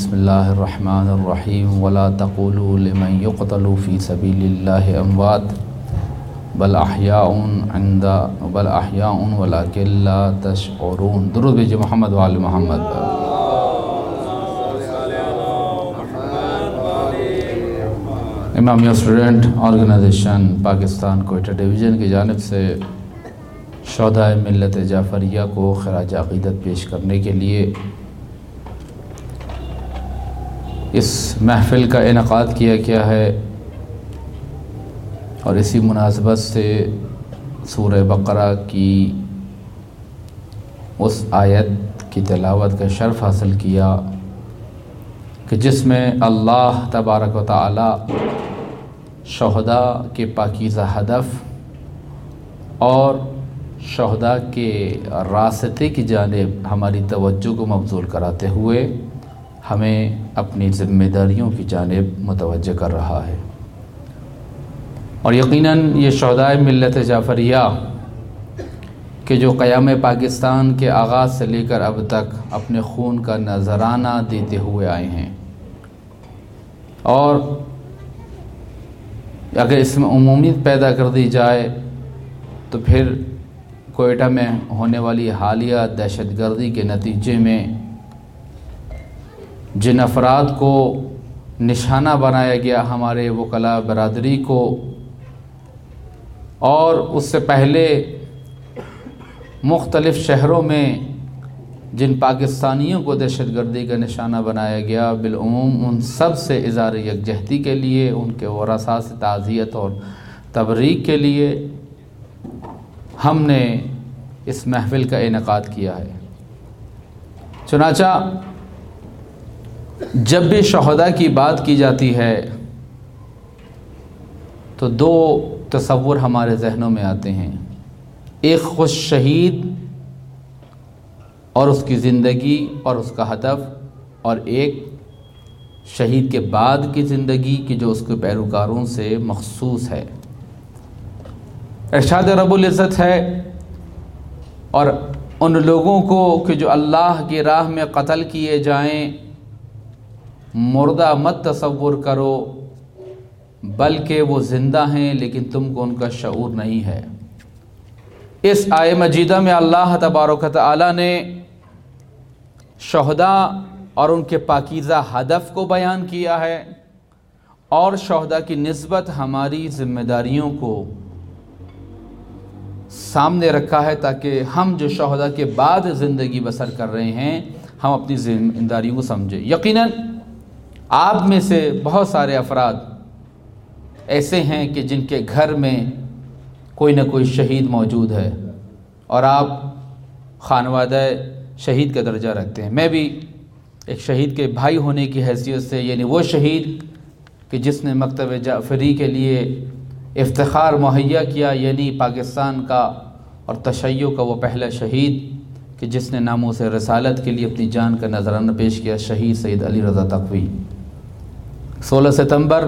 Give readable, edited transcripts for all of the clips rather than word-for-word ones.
بسم اللہ الرحمن الرحیم ولا تقولوا لمن يقتل في سبيل الله اموات بل احیاء ولکن لا تشعرون۔ درود بھیجئے محمد وآل Muhammad. Imamia student organization Pakistan Quetta division کی جانب سے شہدائے ملت جعفریہ کو خراج عقیدت پیش کرنے کے لیے اس محفل کا انعقاد کیا گیا ہے، اور اسی مناسبت سے سورہ بقرہ کی اس آیت کی تلاوت کا شرف حاصل کیا کہ جس میں اللہ تبارک و تعالی شہداء کے پاکیزہ ہدف اور شہداء کے راستے کی جانب ہماری توجہ کو مبذول کراتے ہوئے ہمیں اپنی ذمہ داریوں کی جانب متوجہ کر رہا ہے۔ اور یقیناً یہ شہدائے ملت جعفریہ کہ جو قیام پاکستان کے آغاز سے لے کر اب تک اپنے خون کا نذرانہ دیتے ہوئے آئے ہیں، اور اگر اس میں عمومیت پیدا کر دی جائے تو پھر کوئٹہ میں ہونے والی حالیہ دہشت گردی کے نتیجے میں جن افراد کو نشانہ بنایا گیا، ہمارے وکلاء برادری کو، اور اس سے پہلے مختلف شہروں میں جن پاکستانیوں کو دہشت گردی کا نشانہ بنایا گیا، بالعموم ان سب سے اظہار یکجہتی کے لیے، ان کے ورثاء سے تعزیت اور تبریک کے لیے ہم نے اس محفل کا انعقاد کیا ہے۔ چنانچہ جب بھی شہداء کی بات کی جاتی ہے تو دو تصور ہمارے ذہنوں میں آتے ہیں، ایک خوش شہید اور اس کی زندگی اور اس کا ہدف، اور ایک شہید کے بعد کی زندگی کی جو اس کے پیروکاروں سے مخصوص ہے۔ ارشاد رب العزت ہے، اور ان لوگوں کو کہ جو اللہ کی راہ میں قتل کیے جائیں مردہ مت تصور کرو، بلکہ وہ زندہ ہیں لیکن تم کو ان کا شعور نہیں ہے۔ اس آیہ مجیدہ میں اللہ تبارک و تعالی نے شہداء اور ان کے پاکیزہ ہدف کو بیان کیا ہے، اور شہداء کی نسبت ہماری ذمہ داریوں کو سامنے رکھا ہے تاکہ ہم جو شہداء کے بعد زندگی بسر کر رہے ہیں ہم اپنی ذمہ داریوں کو سمجھیں۔ یقیناً آپ میں سے بہت سارے افراد ایسے ہیں کہ جن کے گھر میں کوئی نہ کوئی شہید موجود ہے، اور آپ خانوادہ شہید کا درجہ رکھتے ہیں۔ میں بھی ایک شہید کے بھائی ہونے کی حیثیت سے، یعنی وہ شہید کہ جس نے مکتب جعفری کے لیے افتخار مہیا کیا، یعنی پاکستان کا اور تشیع کا وہ پہلا شہید کہ جس نے ناموس رسالت کے لیے اپنی جان کا نذرانہ پیش کیا، شہید سید علی رضا تقوی۔ 16 ستمبر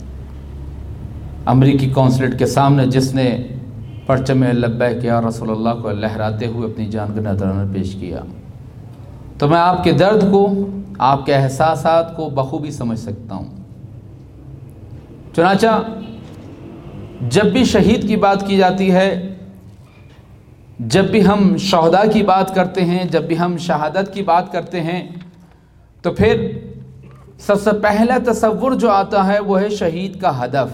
امریکی قونصلیٹ کے سامنے جس نے پرچم لبیک یا رسول اللہ کو لہراتے ہوئے اپنی جان کا نذرانہ پیش کیا، تو میں آپ کے درد کو، آپ کے احساسات کو بخوبی سمجھ سکتا ہوں۔ چنانچہ جب بھی شہید کی بات کی جاتی ہے، جب بھی ہم شہداء کی بات کرتے ہیں، جب بھی ہم شہادت کی بات کرتے ہیں، تو پھر سب سے پہلا تصور جو آتا ہے وہ ہے شہید کا ہدف۔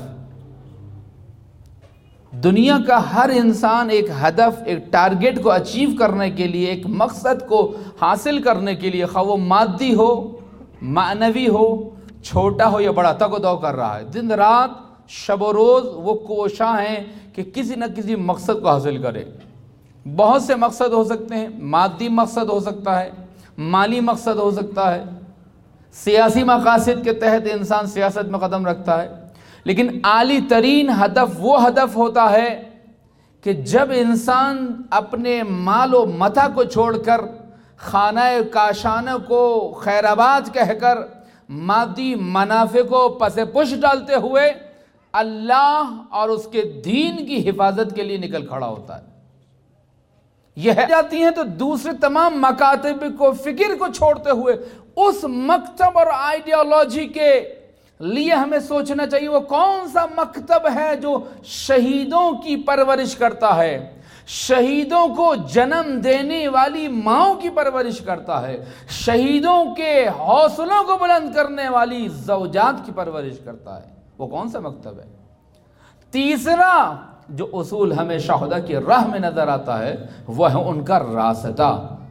دنیا کا ہر انسان ایک ہدف، ایک ٹارگٹ کو اچیو کرنے کے لیے، ایک مقصد کو حاصل کرنے کے لیے، خواہ وہ مادی ہو، معنوی ہو، چھوٹا ہو یا بڑا، تگ و دو کر رہا ہے۔ دن رات، شب و روز وہ کوشاں ہیں کہ کسی نہ کسی مقصد کو حاصل کرے۔ بہت سے مقصد ہو سکتے ہیں، مادی مقصد ہو سکتا ہے، مالی مقصد ہو سکتا ہے، سیاسی مقاصد کے تحت انسان سیاست میں قدم رکھتا ہے، لیکن اعلی ترین ہدف وہ ہدف ہوتا ہے کہ جب انسان اپنے مال و متاع کو چھوڑ کر، خانہ کاشانہ کو خیر آباد کہہ کر، مادی منافع کو پس پش ڈالتے ہوئے اللہ اور اس کے دین کی حفاظت کے لیے نکل کھڑا ہوتا ہے۔ یہ جاتی ہیں تو دوسرے تمام مکاتب کو، فکر کو چھوڑتے ہوئے اس مکتب اور آئیڈیالوجی کے لیے ہمیں سوچنا چاہیے وہ کون سا مکتب ہے جو شہیدوں کی پرورش کرتا ہے، شہیدوں کو جنم دینے والی ماؤں کی پرورش کرتا ہے، شہیدوں کے حوصلوں کو بلند کرنے والی زوجات کی پرورش کرتا ہے، وہ کون سا مکتب ہے؟ تیسرا جو اصول ہمیں شہداء کی راہ میں نظر آتا ہے وہ ہے ان کا راستہ،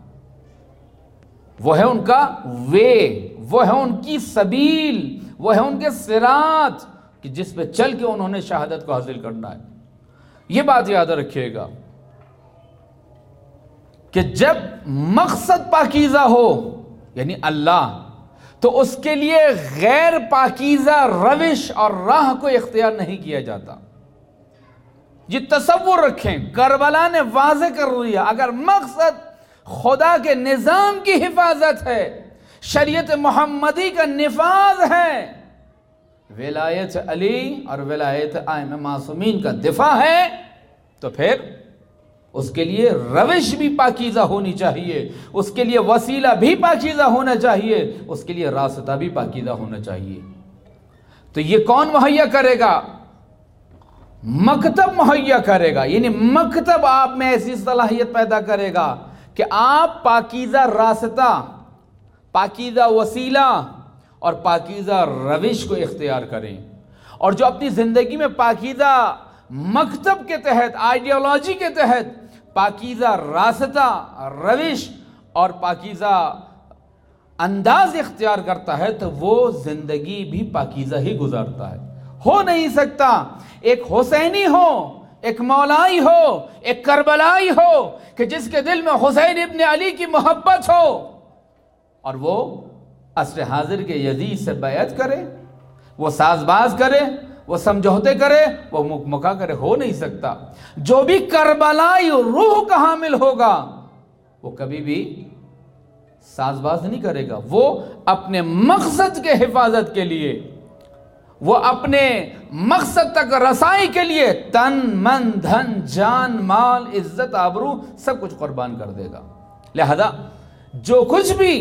وہ ہے ان کا وے، وہ ہے ان کی سبیل، وہ ہے ان کے صراط کہ جس پہ چل کے انہوں نے شہادت کو حاصل کرنا ہے۔ یہ بات یاد رکھیے گا کہ جب مقصد پاکیزہ ہو یعنی اللہ، تو اس کے لیے غیر پاکیزہ روش اور راہ کو اختیار نہیں کیا جاتا۔ یہ تصور رکھیں، کربلا نے واضح کر دیا اگر مقصد خدا کے نظام کی حفاظت ہے، شریعت محمدی کا نفاذ ہے، ولایت علی اور ولایت ائمہ معصومین کا دفاع ہے، تو پھر اس کے لیے روش بھی پاکیزہ ہونی چاہیے، اس کے لیے وسیلہ بھی پاکیزہ ہونا چاہیے، اس کے لیے راستہ بھی پاکیزہ ہونا چاہیے۔ تو یہ کون مہیا کرے گا؟ مکتب مہیا کرے گا، یعنی مکتب آپ میں ایسی صلاحیت پیدا کرے گا کہ آپ پاکیزہ راستہ، پاکیزہ وسیلہ اور پاکیزہ روش کو اختیار کریں، اور جو اپنی زندگی میں پاکیزہ مکتب کے تحت، آئیڈیالوجی کے تحت پاکیزہ راستہ، روش اور پاکیزہ انداز اختیار کرتا ہے تو وہ زندگی بھی پاکیزہ ہی گزارتا ہے۔ ہو نہیں سکتا ایک حسینی ہو، ایک مولائی ہو، ایک کربلائی ہو کہ جس کے دل میں حسین ابن علی کی محبت ہو اور وہ عصر حاضر کے یزید سے بیعت کرے، وہ ساز باز کرے، وہ سمجھوتے کرے، وہ مکا کرے۔ ہو نہیں سکتا۔ جو بھی کربلائی روح کا حامل ہوگا وہ کبھی بھی ساز باز نہیں کرے گا، وہ اپنے مقصد کے حفاظت کے لیے، وہ اپنے مقصد تک رسائی کے لیے تن من دھن جان مال عزت آبرو سب کچھ قربان کر دے گا۔ لہذا جو کچھ بھی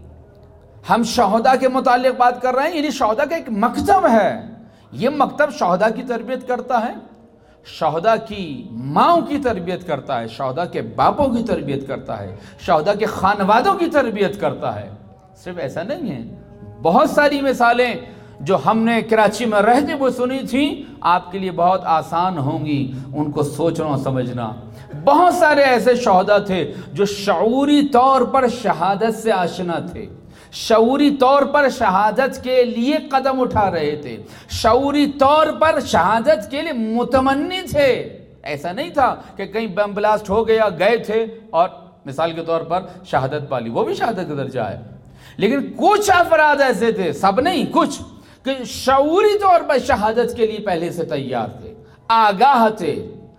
ہم شہداء کے متعلق بات کر رہے ہیں، یعنی شہداء کا ایک مکتب ہے، یہ مکتب شہداء کی تربیت کرتا ہے، شہداء کی ماؤں کی تربیت کرتا ہے، شہداء کے باپوں کی تربیت کرتا ہے، شہداء کے خانوادوں کی تربیت کرتا ہے۔ صرف ایسا نہیں ہے، بہت ساری مثالیں جو ہم نے کراچی میں رہتے ہوئے سنی تھیں آپ کے لیے بہت آسان ہوں گی ان کو سوچنا اور سمجھنا۔ بہت سارے ایسے شہداء تھے جو شعوری طور پر شہادت سے آشنا تھے، شعوری طور پر شہادت کے لیے قدم اٹھا رہے تھے، شعوری طور پر شہادت کے لیے متمنی تھے۔ ایسا نہیں تھا کہ کہیں بم بلاسٹ ہو گیا گئے تھے اور مثال کے طور پر شہادت پالی، وہ بھی شہادت کا درجہ ہے، لیکن کچھ افراد ایسے تھے، سب نہیں، کچھ کہ شعوری طور پر شہادت کے لیے پہلے سے تیار تھے، آگاہ تھے،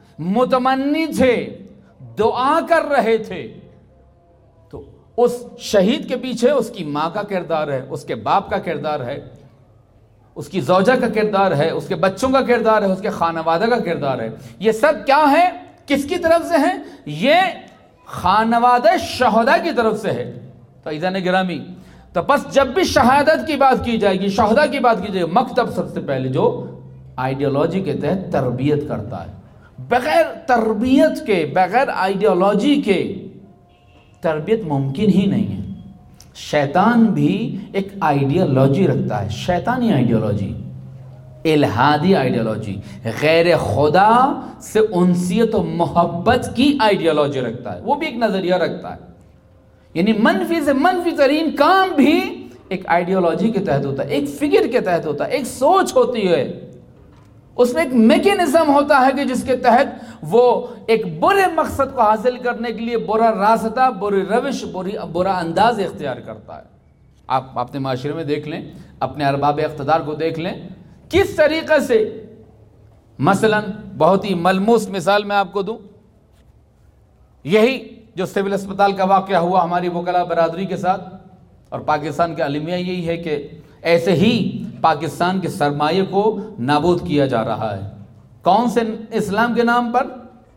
متمنی تھے، دعا کر رہے تھے۔ تو اس شہید کے پیچھے اس کی ماں کا کردار ہے، اس کے باپ کا کردار ہے، اس کی زوجہ کا کردار ہے، اس کے بچوں کا کردار ہے، اس کے خانوادہ کا کردار ہے۔ یہ سب کیا ہے؟ کس کی طرف سے ہے؟ یہ خانوادہ شہداء کی طرف سے ہے۔ تو عزیزان گرامی، تو بس جب بھی شہادت کی بات کی جائے گی، شہداء کی بات کی جائے گی، مکتب سب سے پہلے جو آئیڈیالوجی کے تحت تربیت کرتا ہے۔ بغیر تربیت کے، بغیر آئیڈیالوجی کے تربیت ممکن ہی نہیں ہے۔ شیطان بھی ایک آئیڈیالوجی رکھتا ہے، شیطانی آئیڈیالوجی، الہادی آئیڈیالوجی، غیر خدا سے انسیت و محبت کی آئیڈیالوجی رکھتا ہے، وہ بھی ایک نظریہ رکھتا ہے۔ یعنی منفی سے منفی ترین کام بھی ایک آئیڈیالوجی کے تحت ہوتا ہے، ایک فکر کے تحت ہوتا ہے، ایک سوچ ہوتی ہے، اس میں ایک میکینزم ہوتا ہے کہ جس کے تحت وہ ایک برے مقصد کو حاصل کرنے کے لیے برا راستہ، بری روش، برا انداز اختیار کرتا ہے۔ آپ اپنے معاشرے میں دیکھ لیں، اپنے ارباب اقتدار کو دیکھ لیں، کس طریقے سے، مثلا بہت ہی ملموس مثال میں آپ کو دوں، یہی جو سول اسپتال کا واقعہ ہوا ہماری وکلاء برادری کے ساتھ، اور پاکستان کا المیہ یہی ہے کہ ایسے ہی پاکستان کے سرمایہ کو نابود کیا جا رہا ہے۔ کون سے اسلام کے نام پر؟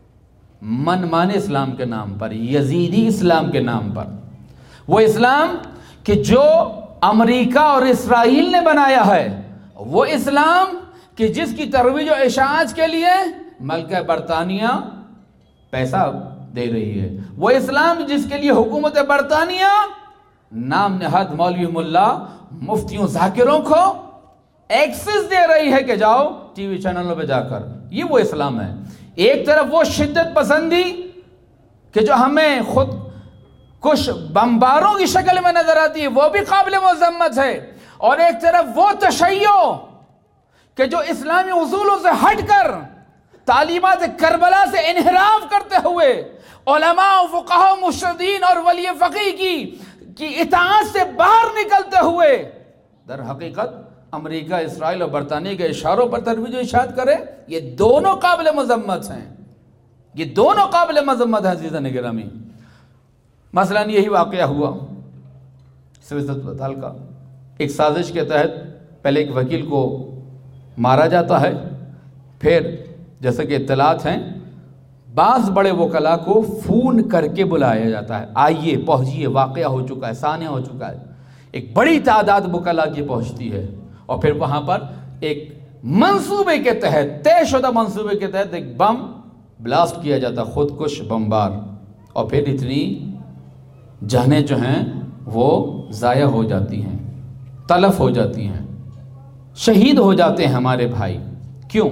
من مانے اسلام کے نام پر، یزیدی اسلام کے نام پر۔ وہ اسلام کہ جو امریکہ اور اسرائیل نے بنایا ہے، وہ اسلام کہ جس کی ترویج و اشاعت کے لیے ملکہ برطانیہ پیسہ دے رہی ہے، وہ اسلام جس کے لیے حکومت برطانیہ نام نہاد مولوی ملا مفتیوں ذاکروں کو ایکسس دے رہی ہے کہ جاؤ ٹی وی چینلوں پہ جا کر، یہ وہ اسلام ہے۔ ایک طرف وہ شدت پسندی کہ جو ہمیں خود کچھ بمباروں کی شکل میں نظر آتی ہے، وہ بھی قابل مذمت ہے، اور ایک طرف وہ تشیع کہ جو اسلامی اصولوں سے ہٹ کر تعلیمات کربلا سے انحراف کرتے ہوئے علماء و فقہاء و مرشدین اور ولی فقیہ کی اطاعت سے باہر نکلتے ہوئے در حقیقت امریکہ، اسرائیل اور برطانیہ کے اشاروں پر ترویج و اشاعت کرے، یہ دونوں قابل مذمت ہیں، یہ دونوں قابل مذمت ہیں عزیزان گرامی۔ مثلا یہی واقعہ ہوا سویس اسپتال کا، ایک سازش کے تحت پہلے ایک وکیل کو مارا جاتا ہے، پھر جیسے کہ اطلاعات ہیں بعض بڑے وکلاء کو فون کر کے بلایا جاتا ہے، آئیے پہنچیے، واقعہ ہو چکا ہے، سانحہ ہو چکا ہے، ایک بڑی تعداد وکلاء کی پہنچتی ہے، اور پھر وہاں پر ایک منصوبے کے تحت، طے شدہ منصوبے کے تحت ایک بم بلاسٹ کیا جاتا ہے، خودکش بمبار، اور پھر اتنی جانیں جو ہیں وہ ضائع ہو جاتی ہیں، تلف ہو جاتی ہیں، شہید ہو جاتے ہیں ہمارے بھائی۔ کیوں؟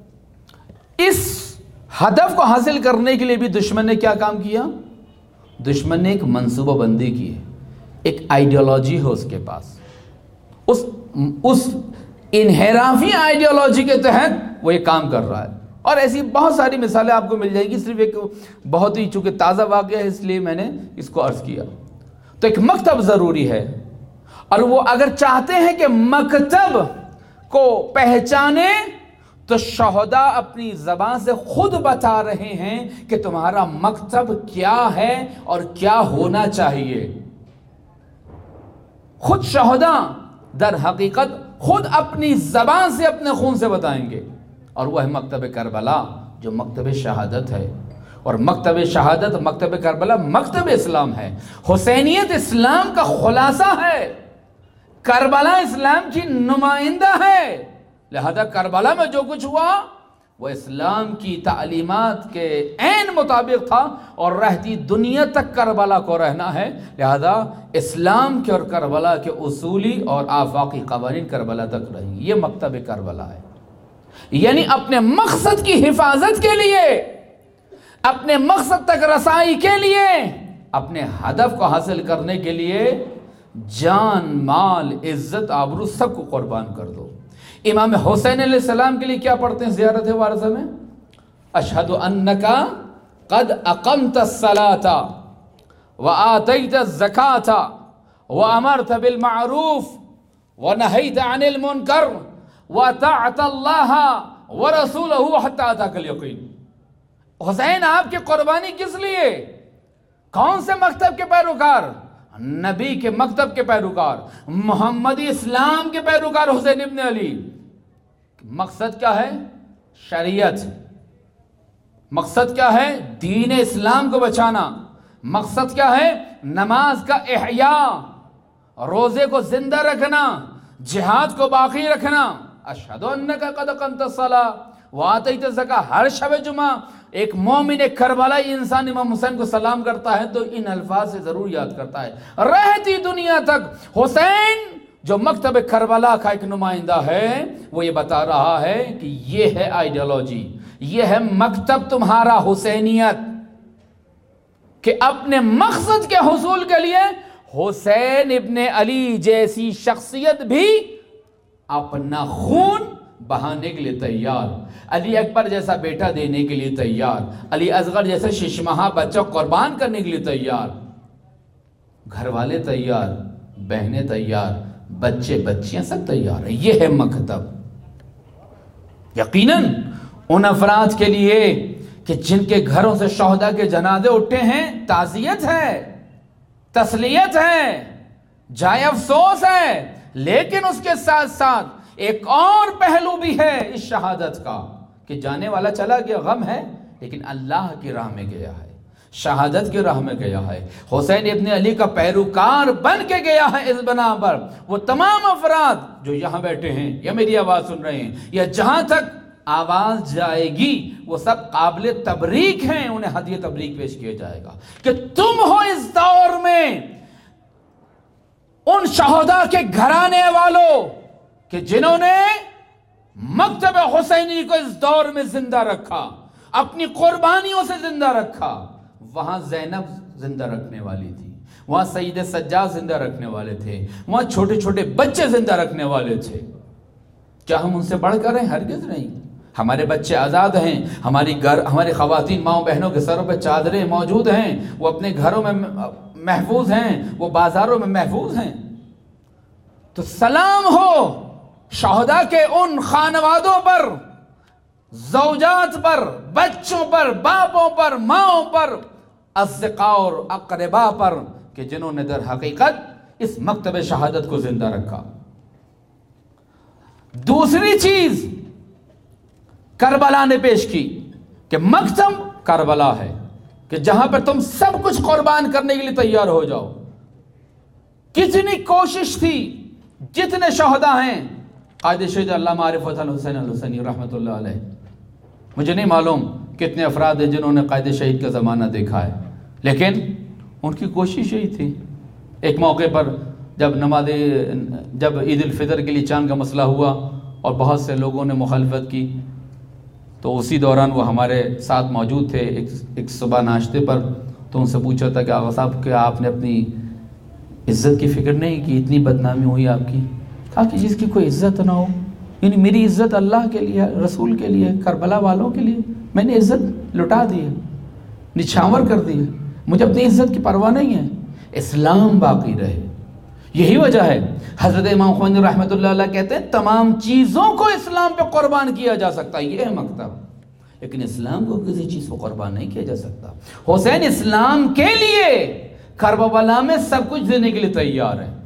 اس ہدف کو حاصل کرنے کے لیے بھی دشمن نے کیا کام کیا؟ دشمن نے ایک منصوبہ بندی کی ہے، ایک آئیڈیالوجی ہے اس کے پاس، اس انحرافی آئیڈیالوجی کے تحت وہ یہ کام کر رہا ہے، اور ایسی بہت ساری مثالیں آپ کو مل جائیں گی، صرف ایک بہت ہی چونکہ تازہ واقعہ ہے اس لیے میں نے اس کو عرض کیا۔ تو ایک مکتب ضروری ہے، اور وہ اگر چاہتے ہیں کہ مکتب کو پہچانے تو شہداء اپنی زبان سے خود بتا رہے ہیں کہ تمہارا مکتب کیا ہے اور کیا ہونا چاہیے۔ خود شہداء در حقیقت خود اپنی زبان سے اپنے خون سے بتائیں گے، اور وہ ہے مکتب کربلا جو مکتب شہادت ہے، اور مکتب شہادت، مکتب کربلا مکتب اسلام ہے، حسینیت اسلام کا خلاصہ ہے، کربلا اسلام کی نمائندہ ہے، لہذا کربلا میں جو کچھ ہوا وہ اسلام کی تعلیمات کے عین مطابق تھا، اور رہتی دنیا تک کربلا کو رہنا ہے، لہذا اسلام کے اور کربلا کے اصولی اور آفاقی قوانین کربلا تک رہیں گے۔ یہ مکتب کربلا ہے، یعنی اپنے مقصد کی حفاظت کے لیے، اپنے مقصد تک رسائی کے لیے، اپنے ہدف کو حاصل کرنے کے لیے جان، مال، عزت، آبرو سب کو قربان کر دو۔ امام حسین علیہ السلام کے لیے کیا پڑھتے ہیں زیارت وارثہ میں؟ اشہد انکا قد اقمت الصلاة وآتیت الزکاة وامرت بالمعروف ونہیت عن المنکر وَأَطَعْتَ اللَّهَ وَرَسُولَهُ حَتَّى أَتَاكَ الْيَقِينُ۔ حسین آپ کی قربانی کس لیے؟ کون سے مکتب کے پیروکار؟ نبی کے مکتب کے پیروکار، محمدی اسلام کے پیروکار حسین ابن علی۔ مقصد کیا ہے؟ شریعت۔ مقصد کیا ہے؟ دین اسلام کو بچانا۔ مقصد کیا ہے؟ نماز کا احیاء، روزے کو زندہ رکھنا، جہاد کو باقی رکھنا۔ اشہد انکا قد اقمت الصلاۃ وآتیت الزکاۃ۔ ہر شب جمعہ ایک مومن، ایک کربلائی انسان امام حسین کو سلام کرتا ہے تو ان الفاظ سے ضرور یاد کرتا ہے، رہتی دنیا تک حسین جو مکتب کربلا کا ایک نمائندہ ہے وہ یہ بتا رہا ہے کہ یہ ہے آئیڈیالوجی، یہ ہے مکتب تمہارا حسینیت، کہ اپنے مقصد کے حصول کے لیے حسین ابن علی جیسی شخصیت بھی اپنا خون بہانے کے لیے تیار، علی اکبر جیسا بیٹا دینے کے لیے تیار، علی اصغر جیسا 6 ماہ بچہ قربان کرنے کے لیے تیار، گھر والے تیار، بہنیں تیار، بچے بچیاں سب تیار ہیں۔ یہ ہے مکتب۔ یقیناً ان افراد کے لیے کہ جن کے گھروں سے شہداء کے جنازے اٹھے ہیں، تعزیت ہے، تسلیت ہے، جائے افسوس ہے، لیکن اس کے ساتھ ساتھ ایک اور پہلو بھی ہے اس شہادت کا کہ جانے والا چلا گیا، غم ہے، لیکن اللہ کی راہ میں گیا ہے، شہادت کی راہ میں گیا ہے، حسین ابن علی کا پیروکار بن کے گیا ہے اس بنا پر۔ وہ تمام افراد جو یہاں بیٹھے ہیں یا میری آواز سن رہے ہیں یا جہاں تک آواز جائے گی، وہ سب قابل تبریک ہیں، انہیں ہدیہ تبریک پیش کیا جائے گا کہ تم ہو اس دور میں ان شہداء کے گھرانے والوں کہ جنہوں نے مکتب حسینی کو اس دور میں زندہ رکھا، اپنی قربانیوں سے زندہ رکھا۔ وہاں زینب زندہ رکھنے والی تھی، وہاں سید سجاد زندہ رکھنے والے تھے، وہاں چھوٹے چھوٹے بچے زندہ رکھنے والے تھے۔ کیا ہم ان سے بڑھ کر ہیں؟ ہرگز نہیں۔ ہمارے بچے آزاد ہیں، ہماری خواتین ماؤں بہنوں کے سروں پہ چادریں موجود ہیں، وہ اپنے گھروں میں محفوظ ہیں، وہ بازاروں میں محفوظ ہیں۔ تو سلام ہو شہداء کے ان خانوادوں پر، زوجات پر، بچوں پر، باپوں پر، ماؤں پر، اصدقاء اور اقرباء پر کہ جنہوں نے در حقیقت اس مکتب شہادت کو زندہ رکھا۔ دوسری چیز کربلا نے پیش کی کہ مکتب کربلا ہے کہ جہاں پر تم سب کچھ قربان کرنے کے لیے تیار ہو جاؤ۔ کتنی کوشش تھی، جتنے شہداء ہیں، قائد شہید علامہ عارف الحسین الحسینی رحمۃ اللہ علیہ، مجھے نہیں معلوم کتنے افراد ہیں جنہوں نے قائد شہید کا زمانہ دیکھا ہے، لیکن ان کی کوشش یہی تھی۔ ایک موقع پر جب عید الفطر کے لیے چاند کا مسئلہ ہوا اور بہت سے لوگوں نے مخالفت کی، تو اسی دوران وہ ہمارے ساتھ موجود تھے ایک صبح ناشتے پر، تو ان سے پوچھا تھا کہ آغا صاحب کیا آپ نے اپنی عزت کی فکر نہیں کی؟ اتنی بدنامی ہوئی آپ کی۔ کہا کہ جس کی کوئی عزت نہ ہو، یعنی میری عزت اللہ کے لیے، رسول کے لیے، کربلا والوں کے لیے، میں نے عزت لٹا دی ہے، نچھاور کر دی ہے، مجھے اپنی عزت کی پرواہ نہیں ہے، اسلام باقی رہے۔ یہی وجہ ہے حضرت امام خمینی رحمۃ اللہ علیہ کہتے ہیں تمام چیزوں کو اسلام پہ قربان کیا جا سکتا ہے، یہ ہے مکتب، لیکن اسلام کو کسی چیز کو قربان نہیں کیا جا سکتا۔ حسین اسلام کے لیے کربلا میں سب کچھ دینے کے لیے تیار ہے،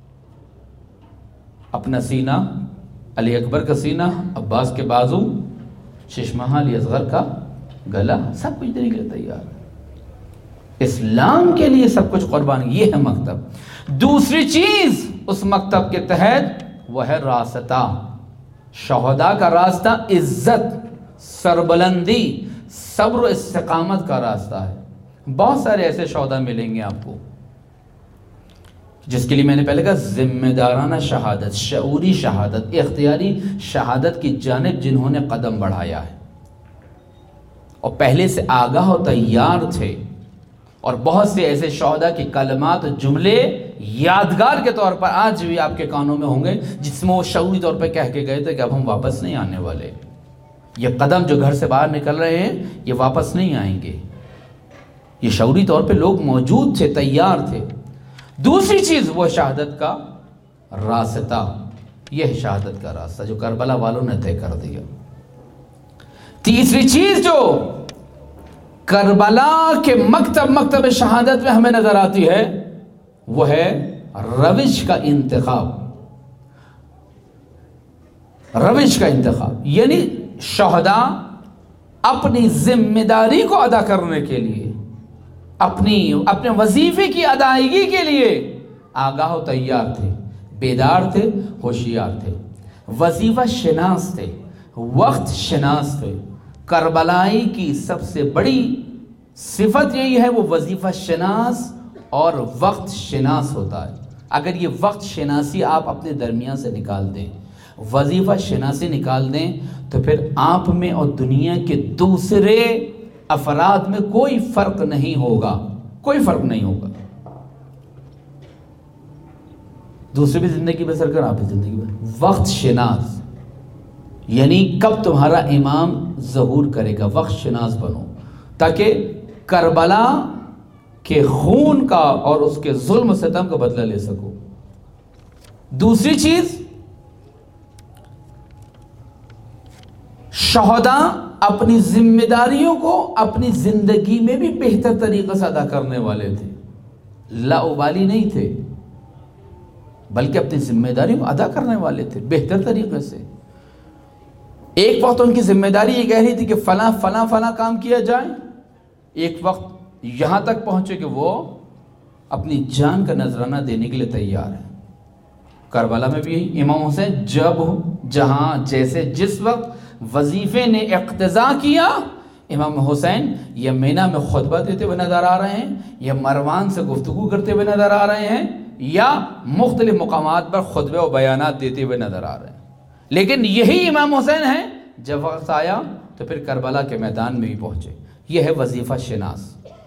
اپنا سینہ، علی اکبر کا سینہ، عباس کے بازو، ششمہ علی اصغر کا گلا، سب کچھ دینے کے لیے تیار ہے۔ اسلام کے لیے سب کچھ قربان، یہ ہے مکتب۔ دوسری چیز اس مکتب کے تحت وہ ہے راستہ، شہداء کا راستہ عزت، سربلندی، صبر و استقامت کا راستہ ہے۔ بہت سارے ایسے شہداء ملیں گے آپ کو جس کے لیے میں نے پہلے کہا ذمہ دارانہ شہادت، شعوری شہادت، اختیاری شہادت کی جانب جنہوں نے قدم بڑھایا ہے اور پہلے سے آگاہ و تیار تھے، اور بہت سے ایسے شہداء کی کلمات، جملے یادگار کے طور پر آج بھی آپ کے کانوں میں ہوں گے جس میں وہ شعوری طور پہ کہہ کے گئے تھے کہ اب ہم واپس نہیں آنے والے، یہ قدم جو گھر سے باہر نکل رہے ہیں یہ واپس نہیں آئیں گے۔ یہ شعوری طور پہ لوگ موجود تھے، تیار تھے۔ دوسری چیز وہ شہادت کا راستہ، یہ شہادت کا راستہ جو کربلا والوں نے طے کر دیا۔ تیسری چیز جو کربلا کے مکتب شہادت میں ہمیں نظر آتی ہے وہ ہے روش کا انتخاب، روش کا انتخاب، یعنی شہداء اپنی ذمہ داری کو ادا کرنے کے لیے، اپنے وظیفے کی ادائیگی کے لیے آگاہ و تیار تھے، بیدار تھے، ہوشیار تھے، وظیفہ شناس تھے، وقت شناس تھے۔ کربلائی کی سب سے بڑی صفت یہی ہے، وہ وظیفہ شناس اور وقت شناس ہوتا ہے۔ اگر یہ وقت شناسی آپ اپنے درمیان سے نکال دیں، وظیفہ شناسی نکال دیں، تو پھر آپ میں اور دنیا کے دوسرے افراد میں کوئی فرق نہیں ہوگا، کوئی فرق نہیں ہوگا۔ دوسرے بھی زندگی بسر کر، آپ بھی زندگی بسر۔ وقت شناس یعنی کب تمہارا امام ظہور کرے گا، وقت شناس بنو تاکہ کربلا کے خون کا اور اس کے ظلم و ستم کا بدلہ لے سکو۔ دوسری چیز، شہداء اپنی ذمہ داریوں کو اپنی زندگی میں بھی بہتر طریقے سے ادا کرنے والے تھے، لاابالی نہیں تھے، بلکہ اپنی ذمہ داری کو ادا کرنے والے تھے بہتر طریقے سے۔ ایک وقت ان کی ذمہ داری یہ کہہ رہی تھی کہ فلاں فلاں فلاں کام کیا جائے، ایک وقت یہاں تک پہنچے کہ وہ اپنی جان کا نذرانہ دینے کے لیے تیار ہے۔ کربلا میں بھی امام حسین جب جہاں جیسے جس وقت وظیفے نے اقتضا کیا، امام حسین یا مینا میں خطبہ دیتے ہوئے نظر آ رہے ہیں، یا مروان سے گفتگو کرتے ہوئے نظر آ رہے ہیں، یا مختلف مقامات پر خطبے و بیانات دیتے ہوئے نظر آ رہے ہیں۔ لیکن یہی امام حسین ہیں جب وقت آیا تو پھر کربلا کے میدان میں بھی پہنچے۔ یہ ہے وظیفہ شناس۔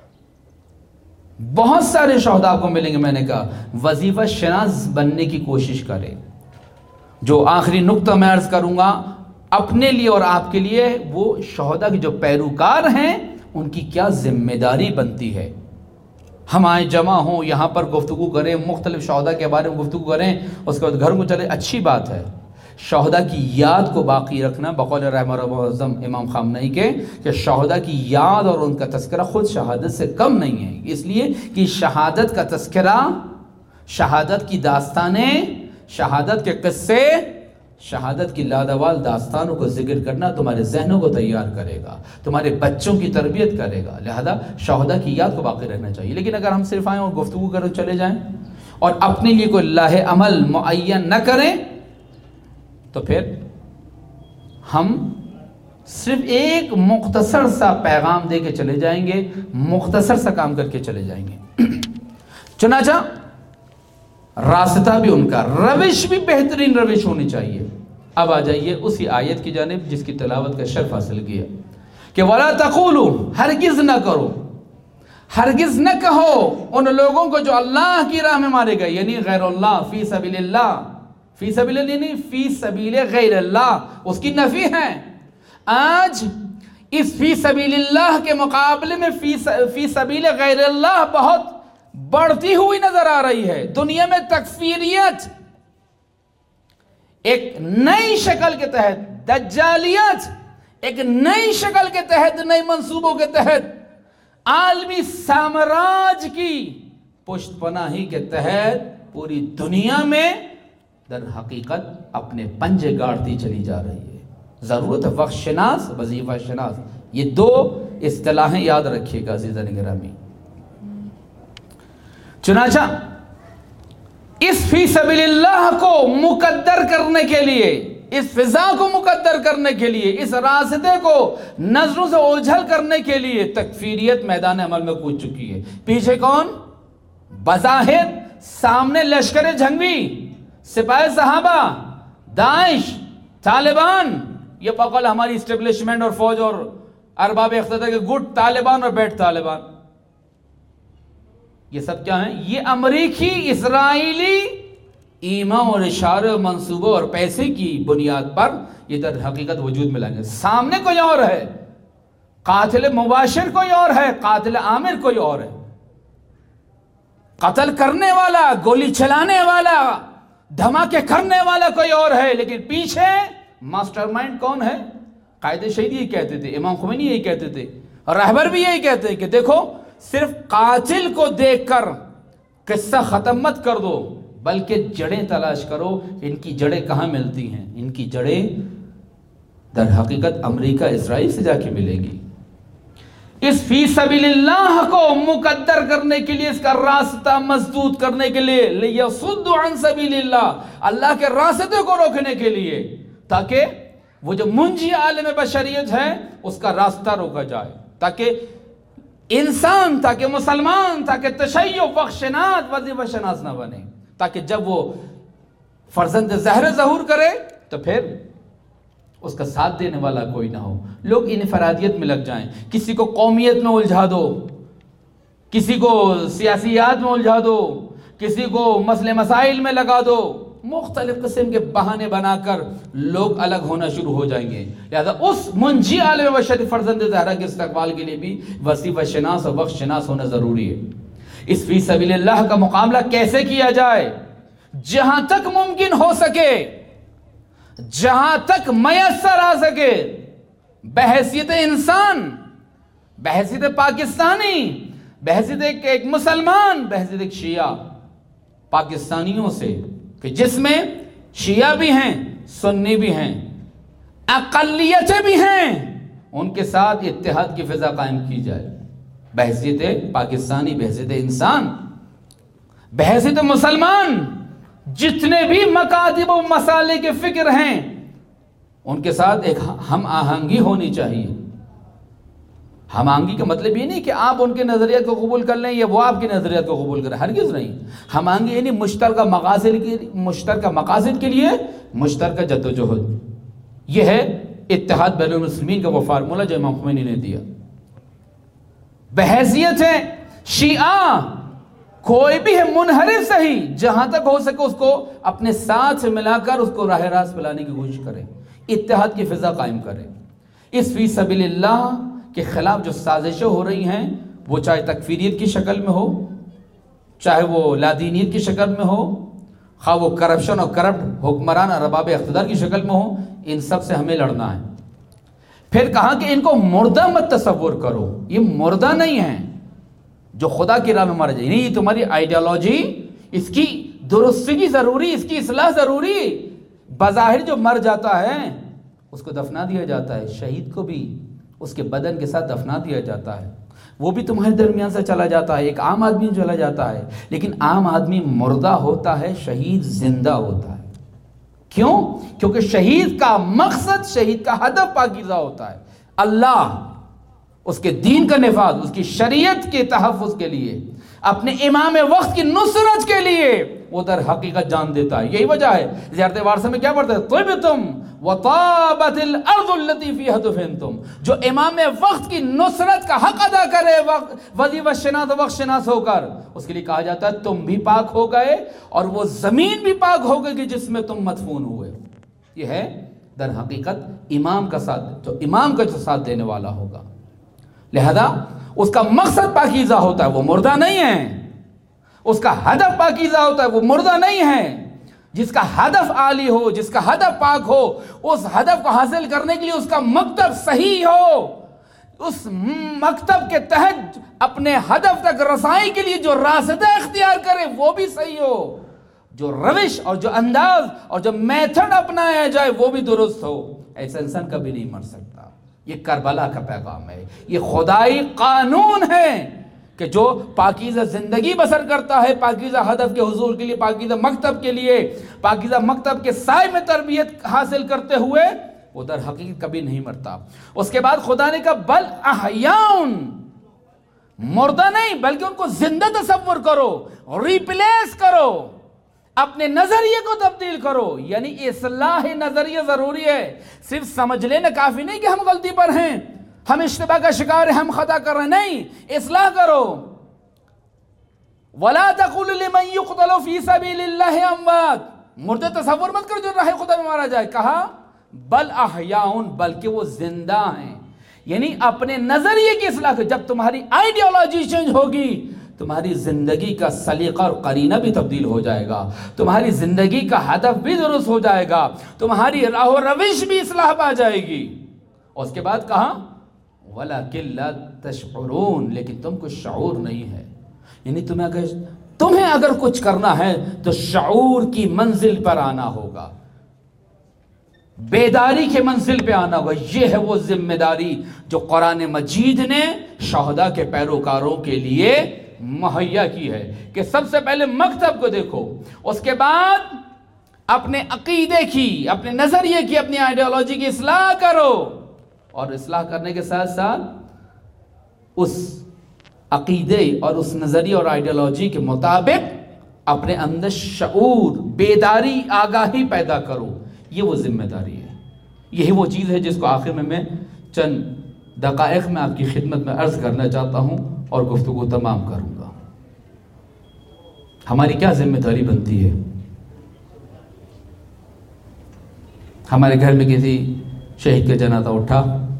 بہت سارے شہداء کو ملیں گے، میں نے کہا وظیفہ شناس بننے کی کوشش کریں۔ جو آخری نقطہ میں عرض کروں گا اپنے لیے اور آپ کے لیے، وہ شہداء کے جو پیروکار ہیں ان کی کیا ذمہ داری بنتی ہے۔ ہم آئیں جمع ہوں، یہاں پر گفتگو کریں، مختلف شہداء کے بارے میں گفتگو کریں، اس کے بعد گھر کو چلے، اچھی بات ہے۔ شہداء کی یاد کو باقی رکھنا، بقول رحمہ اللہ معظم امام خامنہئی کے، کہ شہداء کی یاد اور ان کا تذکرہ خود شہادت سے کم نہیں ہے، اس لیے کہ شہادت کا تذکرہ، شہادت کی داستانیں، شہادت کے قصے، شہادت کی لادوال داستانوں کو ذکر کرنا تمہارے ذہنوں کو تیار کرے گا، تمہارے بچوں کی تربیت کرے گا۔ لہذا شہداء کی یاد کو باقی رکھنا چاہیے۔ لیکن اگر ہم صرف آئیں اور گفتگو کریں چلے جائیں اور اپنے لیے کوئی لاہ عمل معین نہ کریں تو پھر ہم صرف ایک مختصر سا پیغام دے کے چلے جائیں گے، مختصر سا کام کر کے چلے جائیں گے۔ چنانچہ راستہ بھی ان کا، روش بھی بہترین روش ہونی چاہیے۔ اب آ جائیے اسی آیت کی جانب جس کی تلاوت کا شرف حاصل کیا کہ وَلَا تَقُولُوا، ہرگز نہ کرو، ہرگز نہ کہو ان لوگوں کو جو اللہ کی راہ میں مارے گئے، یعنی غیر اللہ، فی سبیل اللہ، فی سبیل اللہ یعنی فی سبیل غیر اللہ، اس کی نفی ہے۔ آج اس فی سبیل اللہ کے مقابلے میں فی سبیل غیر اللہ بہت بڑھتی ہوئی نظر آ رہی ہے۔ دنیا میں تکفیریت ایک نئی شکل کے تحت، دجالیت ایک نئی شکل کے تحت، نئی منصوبوں کے تحت، عالمی سامراج کی پشت پناہی کے تحت پوری دنیا میں در حقیقت اپنے پنجے گاڑتی چلی جا رہی ہے۔ ضرورت ہے وقت شناس، وظیفہ شناس، یہ دو اصطلاحیں یاد رکھیے گا عزیزان گرامی۔ چنانچہ اس فی سبیل اللہ کو مقدر کرنے کے لیے، اس فضا کو مقدر کرنے کے لیے، اس راستے کو نظروں سے اوجھل کرنے کے لیے تکفیریت میدان عمل میں کود چکی ہے۔ پیچھے کون؟ بظاہر سامنے لشکر جھنگوی، سپاہی صحابہ، داعش، طالبان، یہ بقول ہماری اسٹیبلشمنٹ اور فوج اور ارباب اقتدار کے گٹ طالبان اور بیٹ طالبان، یہ سب کیا ہیں؟ یہ امریکی، اسرائیلی ایما اور اشارے، منصوبوں اور پیسے کی بنیاد پر یہ در حقیقت وجود میں لائیں گے۔ سامنے کوئی اور ہے، قاتل مباشر کوئی اور ہے، قاتل عامر کوئی اور ہے، قتل کرنے والا، گولی چلانے والا، دھماکے کرنے والا کوئی اور ہے، لیکن پیچھے ماسٹر مائنڈ کون ہے؟ قائد شہید یہی کہتے تھے، امام خمینی یہی کہتے تھے، اور رہبر بھی یہی کہتے ہیں کہ دیکھو صرف قاتل کو دیکھ کر قصہ ختم مت کر دو، بلکہ جڑیں تلاش کرو، ان کی جڑیں کہاں ملتی ہیں؟ ان کی جڑیں در حقیقت امریکہ اسرائیل سے جا کے ملیں گی۔ اس فی سبیل اللہ کو مقدر کرنے کے لیے، اس کا راستہ مسدود کرنے کے لیے، لیصد عن سبیل اللہ، اللہ کے راستے کو روکنے کے لیے، تاکہ وہ جو منجی عالم بشریت ہے اس کا راستہ روکا جائے، تاکہ انسان، تاکہ مسلمان، تاکہ تشیع وقت شناس، وظیفہ شناس نہ بنے، تاکہ جب وہ فرزند زہر ظہور کرے تو پھر اس کا ساتھ دینے والا کوئی نہ ہو۔ لوگ انفرادیت میں لگ جائیں، کسی کو قومیت میں الجھا دو، کسی کو سیاسیات میں الجھا دو، کسی کو مسئلے مسائل میں لگا دو، مختلف قسم کے بہانے بنا کر لوگ الگ ہونا شروع ہو جائیں گے۔ لہذا اس منجی عالم بشر فرزند زہرا کے استقبال کے لیے بھی وظیفہ شناس اور وقت شناس ہونا ضروری ہے۔ اس فی سبیل اللہ کا مقابلہ کیسے کیا جائے؟ جہاں تک ممکن ہو سکے، جہاں تک میسر آ سکے، بحیثیت انسان، بحیثیت پاکستانی، بحیثیت ایک مسلمان، بحیثیت ایک شیعہ، پاکستانیوں سے کہ جس میں شیعہ بھی ہیں، سنی بھی ہیں، اقلیتیں بھی ہیں، ان کے ساتھ اتحاد کی فضا قائم کی جائے۔ بحیثیت پاکستانی، بحیثیت انسان، بحیثیت مسلمان، جتنے بھی مکاتب و مسالے کے فکر ہیں ان کے ساتھ ایک ہم آہنگی ہونی چاہیے۔ ہم آہنگی کا مطلب یہ نہیں کہ آپ ان کے نظریات کو قبول کر لیں یا وہ آپ کے نظریات کو قبول کریں، ہرگز نہیں۔ ہم آہنگی یعنی مشترکہ مقاصد کے لیے مشترکہ جدوجہد، یہ ہے اتحاد بین المسلمین کا وہ فارمولہ جو امام خمینی نے دیا۔ بحیثیت ہے شیعہ، کوئی بھی ہے منحرف صحیح، جہاں تک ہو سکے اس کو اپنے ساتھ سے ملا کر اس کو راہ راست پلانے کی کوشش کرے، اتحاد کی فضا قائم کرے۔ اس فی سبیل اللہ کے خلاف جو سازشیں ہو رہی ہیں، وہ چاہے تکفیریت کی شکل میں ہو، چاہے وہ لادینیت کی شکل میں ہو، خواہ وہ کرپشن اور کرپٹ حکمران اور رباب اقتدار کی شکل میں ہو، ان سب سے ہمیں لڑنا ہے۔ پھر کہا کہ ان کو مردہ مت تصور کرو، یہ مردہ نہیں ہے جو خدا کی راہ میں مر جائے، نہیں، یہ تمہاری آئیڈیالوجی، اس کی درستگی ضروری، اس کی اصلاح ضروری۔ بظاہر جو مر جاتا ہے اس کو دفنا دیا جاتا ہے، شہید کو بھی اس کے بدن کے ساتھ دفنا دیا جاتا ہے، وہ بھی تمہارے درمیان سے چلا جاتا ہے، ایک عام آدمی چلا جاتا ہے۔ لیکن عام آدمی مردہ ہوتا ہے، شہید زندہ ہوتا ہے۔ کیوں؟ کیونکہ شہید کا مقصد، شہید کا ہدف پاکیزہ ہوتا ہے، اللہ، اس کے دین کا نفاذ، اس کی شریعت کے تحفظ کے لیے، اپنے امام وقت کی نصرت کے لیے وہ در حقیقت جان دیتا ہے۔ یہی وجہ ہے زیارت وارثہ میں کیا پڑھتا ہے؟ طبتم وطابت الارض التي فيها دفنتم، جو امام وقت کی نصرت کا حق ادا کرے، وظیفہ شناس وقت شناس ہو کر، اس کے لیے کہا جاتا ہے تم بھی پاک ہو گئے اور وہ زمین بھی پاک ہو گئی جس میں تم مدفون ہوئے۔ یہ ہے در حقیقت امام کا ساتھ، تو امام کا جو ساتھ دینے والا ہوگا، لہذا اس کا مقصد پاکیزہ ہوتا ہے، وہ مردہ نہیں ہے۔ اس کا ہدف پاکیزہ ہوتا ہے، وہ مردہ نہیں ہے۔ جس کا ہدف عالی ہو، جس کا ہدف پاک ہو، اس ہدف کو حاصل کرنے کے لیے اس کا مکتب صحیح ہو، اس مکتب کے تحت اپنے ہدف تک رسائی کے لیے جو راستہ اختیار کرے وہ بھی صحیح ہو، جو روش اور جو انداز اور جو میتھڈ اپنایا جائے وہ بھی درست ہو۔ ایسا انسان کبھی نہیں مر سکتا۔ یہ کربلا کا پیغام ہے، یہ خدائی قانون ہے کہ جو پاکیزہ زندگی بسر کرتا ہے، پاکیزہ ہدف کے حصول کے لیے، پاکیزہ مکتب کے لیے، پاکیزہ مکتب کے سائے میں تربیت حاصل کرتے ہوئے، وہ در حقیقت کبھی نہیں مرتا۔ اس کے بعد خدا نے کہا بل احیاؤن، مردہ نہیں بلکہ ان کو زندہ تصور کرو، ریپلیس کرو، اپنے نظریے کو تبدیل کرو۔ یعنی اصلاح نظریہ ضروری ہے، صرف سمجھ لینا کافی نہیں کہ ہم غلطی پر ہیں، ہم اشتباہ کا شکار ہیں، ہم خطا کر رہے ہیں، نہیں، اصلاح کرو۔ وَلَا تَقُولُ لِمَنْ يُقْتَلُ فِي سَبِيلِ اللَّهِ أَمْوَاتٌ، مردہ تصور مت کر جو راہ خدا میں مارا جائے۔ کہا بل احیاؤن، بلکہ وہ زندہ ہیں۔ یعنی اپنے نظریے کی اصلاح کر، جب تمہاری آئیڈیالوجی چینج ہوگی تمہاری زندگی کا سلیقہ اور قرینہ بھی تبدیل ہو جائے گا، تمہاری زندگی کا ہدف بھی درست ہو جائے گا، تمہاری راہ و روش بھی اصلاح پا جائے گی۔ اور اس کے بعد کہا وَلَكِنْ لَا تَشْعُرُونَ، لیکن تم کو شعور نہیں ہے۔ یعنی تمہیں اگر کچھ کرنا ہے تو شعور کی منزل پر آنا ہوگا، بیداری کے منزل پہ آنا ہوگا۔ یہ ہے وہ ذمہ داری جو قرآن مجید نے شہداء کے پیروکاروں کے لیے مہیا کی ہے کہ سب سے پہلے مکتب کو دیکھو، اس کے بعد اپنے عقیدے کی، اپنے نظریے کی، اپنی آئیڈیالوجی کی اصلاح کرو، اور اصلاح کرنے کے ساتھ ساتھ اس عقیدے اور اس نظریے اور آئیڈیالوجی کے مطابق اپنے اندر شعور، بیداری، آگاہی پیدا کرو۔ یہ وہ ذمہ داری ہے، یہی وہ چیز ہے جس کو آخر میں چند دقائق میں آپ کی خدمت میں عرض کرنا چاہتا ہوں اور گفتگو تمام کروں گا۔ ہماری کیا ذمہ داری بنتی ہے؟ ہمارے گھر میں کسی شہید کا جنازہ اٹھا،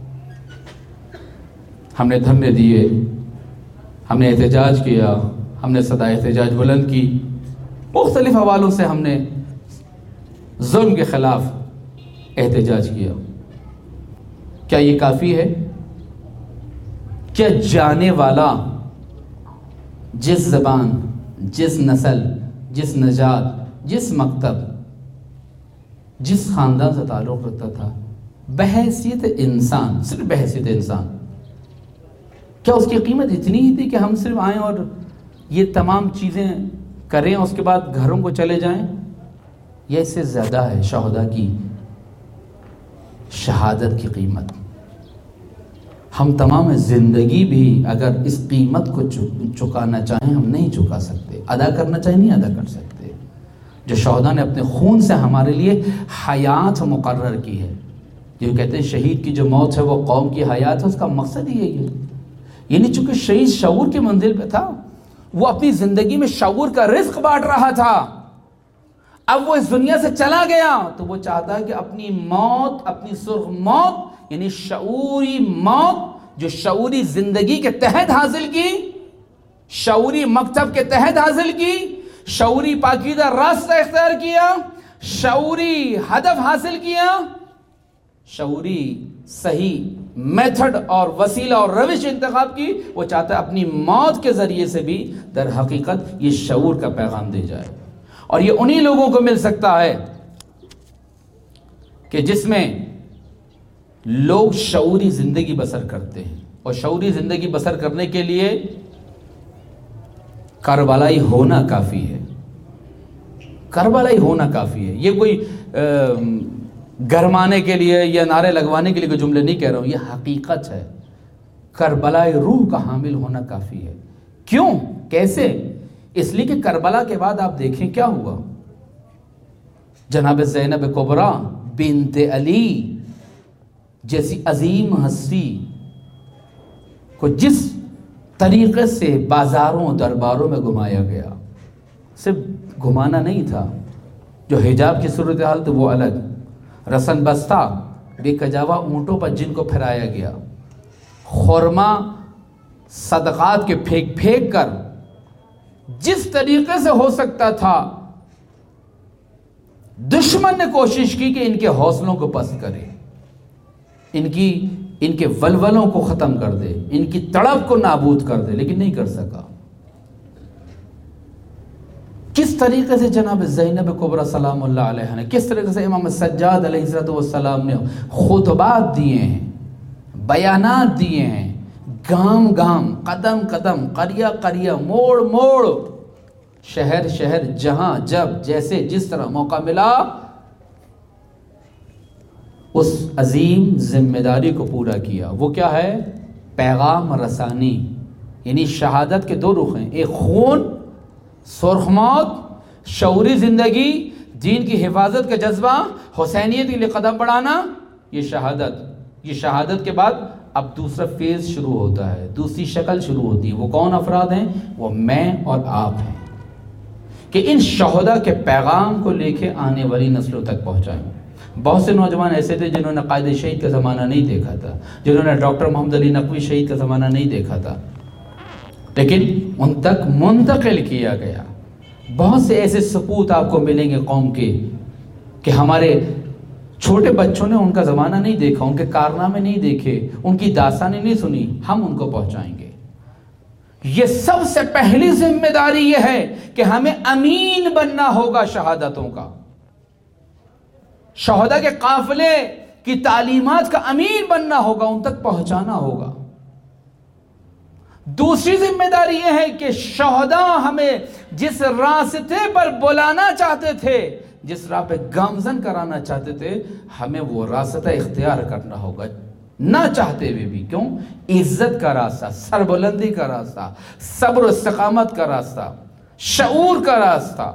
ہم نے دھرنے دیے، ہم نے احتجاج کیا، ہم نے صدا احتجاج بلند کی، مختلف حوالوں سے ہم نے ظلم کے خلاف احتجاج کیا۔ کیا یہ کافی ہے؟ کیا جانے والا جس زبان، جس نسل، جس نژاد، جس مکتب، جس خاندان سے تعلق رکھتا تھا، بحیثیت انسان، صرف بحیثیت انسان، کیا اس کی قیمت اتنی ہی تھی کہ ہم صرف آئیں اور یہ تمام چیزیں کریں اس کے بعد گھروں کو چلے جائیں؟ یا اس سے زیادہ ہے شہداء کی شہادت کی قیمت؟ ہم تمام زندگی بھی اگر اس قیمت کو چکانا چاہیں ہم نہیں چکا سکتے، ادا کرنا چاہیں نہیں ادا کر سکتے، جو شہداء نے اپنے خون سے ہمارے لیے حیات مقرر کی ہے۔ جو کہتے ہیں شہید کی جو موت ہے وہ قوم کی حیات ہے، اس کا مقصد ہی یہی ہے۔ یعنی چونکہ شہید شعور کی منزل پہ تھا، وہ اپنی زندگی میں شعور کا رزق بانٹ رہا تھا، اب وہ اس دنیا سے چلا گیا تو وہ چاہتا ہے کہ اپنی موت، اپنی سرخ موت، یعنی شعوری موت جو شعوری زندگی کے تحت حاصل کی، شعوری مکتب کے تحت حاصل کی، شعوری پاکیزہ راستہ اختیار کیا، شعوری ہدف حاصل کیا، شعوری صحیح میتھڈ اور وسیلہ اور روش انتخاب کی، وہ چاہتا ہے اپنی موت کے ذریعے سے بھی در حقیقت یہ شعور کا پیغام دے جائے۔ اور یہ انہی لوگوں کو مل سکتا ہے کہ جس میں لوگ شعوری زندگی بسر کرتے ہیں، اور شعوری زندگی بسر کرنے کے لیے کربلائی ہونا کافی ہے، کربلائی ہونا کافی ہے۔ یہ کوئی گرمانے کے لیے یا نعرے لگوانے کے لیے کوئی جملے نہیں کہہ رہا ہوں، یہ حقیقت ہے۔ کربلائی روح کا حامل ہونا کافی ہے۔ کیوں؟ کیسے؟ اس لیے کہ کربلا کے بعد آپ دیکھیں کیا ہوا۔ جناب زینب کبریٰ بنت علی جیسی عظیم ہستی کو جس طریقے سے بازاروں درباروں میں گھمایا گیا، صرف گھمانا نہیں تھا، جو حجاب کی صورتحال تھی وہ الگ، رسن بستہ بے کجاوا اونٹوں پر جن کو پھرایا گیا، خورما صدقات کے پھینک پھینک کر جس طریقے سے ہو سکتا تھا دشمن نے کوشش کی کہ ان کے حوصلوں کو پست کرے، ان کے ولولوں کو ختم کر دے، ان کی تڑپ کو نابود کر دے، لیکن نہیں کر سکا۔ کس طریقے سے جناب زینب کبریٰ سلام اللہ علیہ نے، کس طریقے سے امام سجاد علیہ السلام نے خطبات دیے ہیں، بیانات دیے ہیں، گام گام، قدم قدم، قریہ قریہ، موڑ موڑ، شہر شہر، جہاں جب جیسے جس طرح موقع ملا اس عظیم ذمہ داری کو پورا کیا۔ وہ کیا ہے؟ پیغام رسانی، یعنی شہادت کے دو رخ ہیں، ایک خون، سرخ موت، شعوری زندگی، دین کی حفاظت کا جذبہ، حسینیت کے لیے قدم بڑھانا، یہ شہادت کے بعد اب دوسرا فیز شروع ہوتا ہے، دوسری شکل شروع ہوتی ہے۔ وہ کون افراد ہیں؟ وہ میں اور آپ ہیں، کہ ان شہداء کے پیغام کو لے کے آنے والی نسلوں تک پہنچائیں۔ بہت سے نوجوان ایسے تھے جنہوں نے قائد شہید کا زمانہ نہیں دیکھا تھا، جنہوں نے ڈاکٹر محمد علی نقوی شہید کا زمانہ نہیں دیکھا تھا، لیکن ان تک منتقل کیا گیا۔ بہت سے ایسے سپوت آپ کو ملیں گے قوم کے کہ ہمارے چھوٹے بچوں نے ان کا زمانہ نہیں دیکھا، ان کے کارنامے نہیں دیکھے، ان کی داستانیں نہیں سنی، ہم ان کو پہنچائیں گے۔ یہ سب سے پہلی ذمہ داری یہ ہے کہ ہمیں امین بننا ہوگا شہادتوں کا، شہداء کے قافلے کی تعلیمات کا امین بننا ہوگا، ان تک پہنچانا ہوگا۔ دوسری ذمہ داری یہ ہے کہ شہداء ہمیں جس راستے پر بلانا چاہتے تھے، جس راہ پہ گامزن کرانا چاہتے تھے، ہمیں وہ راستہ اختیار کرنا ہوگا، نہ چاہتے ہوئے بھی۔ کیوں؟ عزت کا راستہ، سربلندی کا راستہ، صبر و استقامت کا راستہ، شعور کا راستہ،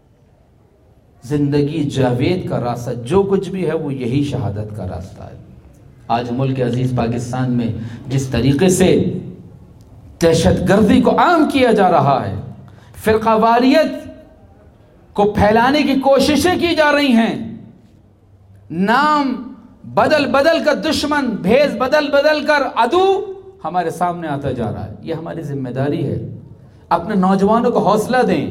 زندگی جاوید کا راستہ، جو کچھ بھی ہے وہ یہی شہادت کا راستہ ہے۔ آج ملک عزیز پاکستان میں جس طریقے سے دہشت گردی کو عام کیا جا رہا ہے، فرقہ واریت کو پھیلانے کی کوششیں کی جا رہی ہیں، نام بدل بدل کر دشمن، بھیس بدل بدل کر عدو ہمارے سامنے آتا جا رہا ہے، یہ ہماری ذمہ داری ہے۔ اپنے نوجوانوں کو حوصلہ دیں،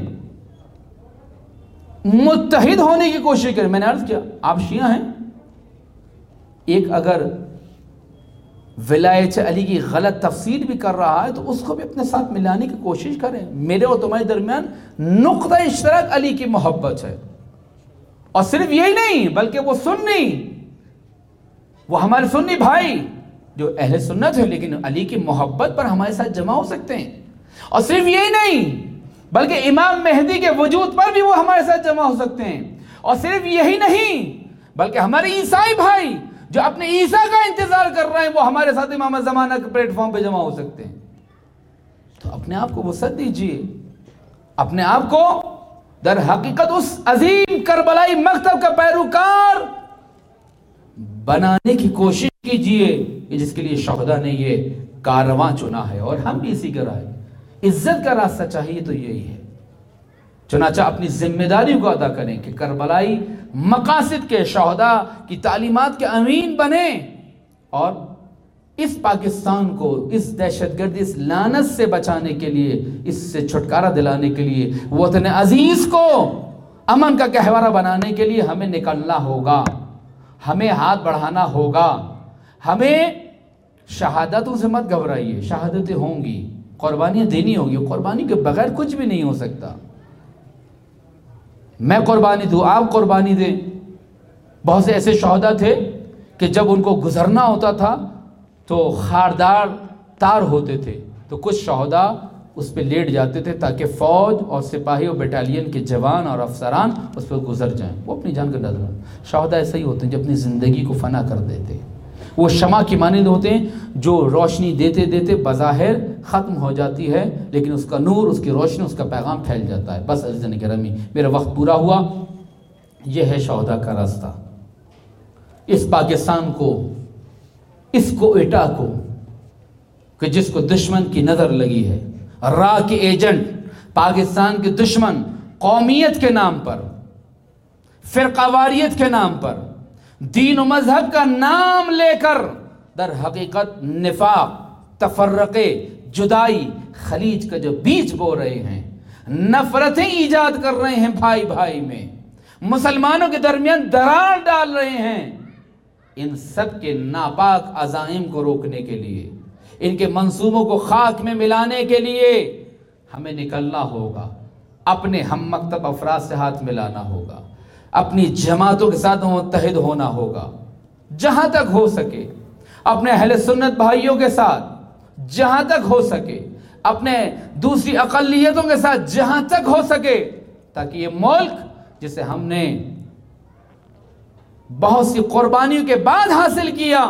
متحد ہونے کی کوشش کریں۔ میں نے عرض کیا آپ شیعہ ہیں، ایک اگر ولایت علی کی غلط تفسیر بھی کر رہا ہے تو اس کو بھی اپنے ساتھ ملانے کی کوشش کریں۔ میرے اور تمہارے درمیان نقطہ اشتراک علی کی محبت ہے، اور صرف یہی نہیں بلکہ وہ سنی، وہ ہمارے سنی بھائی جو اہل سنت ہے لیکن علی کی محبت پر ہمارے ساتھ جمع ہو سکتے ہیں. اور صرف یہی نہیں بلکہ امام مہدی کے وجود پر بھی وہ ہمارے ساتھ جمع ہو سکتے ہیں. اور صرف یہی نہیں بلکہ ہمارے عیسائی بھائی جو اپنے عیسیٰ کا انتظار کر رہے ہیں وہ ہمارے ساتھ امام زمانہ کے پلیٹ فارم پہ جمع ہو سکتے ہیں. تو اپنے آپ کو وسعت دیجئے، اپنے آپ کو در حقیقت اس عظیم کربلائی مکتب کا پیروکار بنانے کی کوشش کیجئے جس کے لیے شہداء نے یہ کارواں چنا ہے. اور ہم بھی اسی کا رائے، عزت کا راستہ چاہیے تو یہی ہے. چنانچہ اپنی ذمہ داریوں کو ادا کریں کہ کربلائی مقاصد کے شہداء کی تعلیمات کے امین بنیں اور اس پاکستان کو اس دہشت گردی اس لعنت سے بچانے کے لیے، اس سے چھٹکارا دلانے کے لیے، وطن عزیز کو امن کا گہوارہ بنانے کے لیے ہمیں نکلنا ہوگا، ہمیں ہاتھ بڑھانا ہوگا. ہمیں شہادتوں سے مت گھبرائیے، شہادتیں ہوں گی، قربانیاں دینی ہوگی. قربانی کے بغیر کچھ بھی نہیں ہو سکتا. میں قربانی دوں، آپ قربانی دیں. بہت سے ایسے شہداء تھے کہ جب ان کو گزرنا ہوتا تھا تو خاردار تار ہوتے تھے تو کچھ شہداء اس پہ لیٹ جاتے تھے تاکہ فوج اور سپاہی اور بیٹالین کے جوان اور افسران اس پہ گزر جائیں. وہ اپنی جان کا ڈر. شہداء ایسے ہی ہوتے ہیں جو اپنی زندگی کو فنا کر دیتے ہیں. وہ شمع کی مانند ہوتے ہیں جو روشنی دیتے دیتے بظاہر ختم ہو جاتی ہے لیکن اس کا نور، اس کی روشنی، اس کا پیغام پھیل جاتا ہے. بس عزیزان گرامی، میرا وقت پورا ہوا. یہ ہے شہداء کا راستہ. اس پاکستان کو، اس کوئٹہ کو کہ جس کو دشمن کی نظر لگی ہے، راہ کے ایجنٹ، پاکستان کے دشمن قومیت کے نام پر، فرقہ واریت کے نام پر، دین و مذہب کا نام لے کر در حقیقت نفاق، تفرقے، جدائی، خلیج کا جو بیج بو رہے ہیں، نفرتیں ایجاد کر رہے ہیں بھائی بھائی میں، مسلمانوں کے درمیان درار ڈال رہے ہیں، ان سب کے ناپاک عزائم کو روکنے کے لیے، ان کے منصوبوں کو خاک میں ملانے کے لیے ہمیں نکلنا ہوگا. اپنے ہم مکتب افراد سے ہاتھ ملانا ہوگا، اپنی جماعتوں کے ساتھ متحد ہونا ہوگا جہاں تک ہو سکے، اپنے اہل سنت بھائیوں کے ساتھ جہاں تک ہو سکے، اپنے دوسری اقلیتوں کے ساتھ جہاں تک ہو سکے، تاکہ یہ ملک جسے ہم نے بہت سی قربانیوں کے بعد حاصل کیا،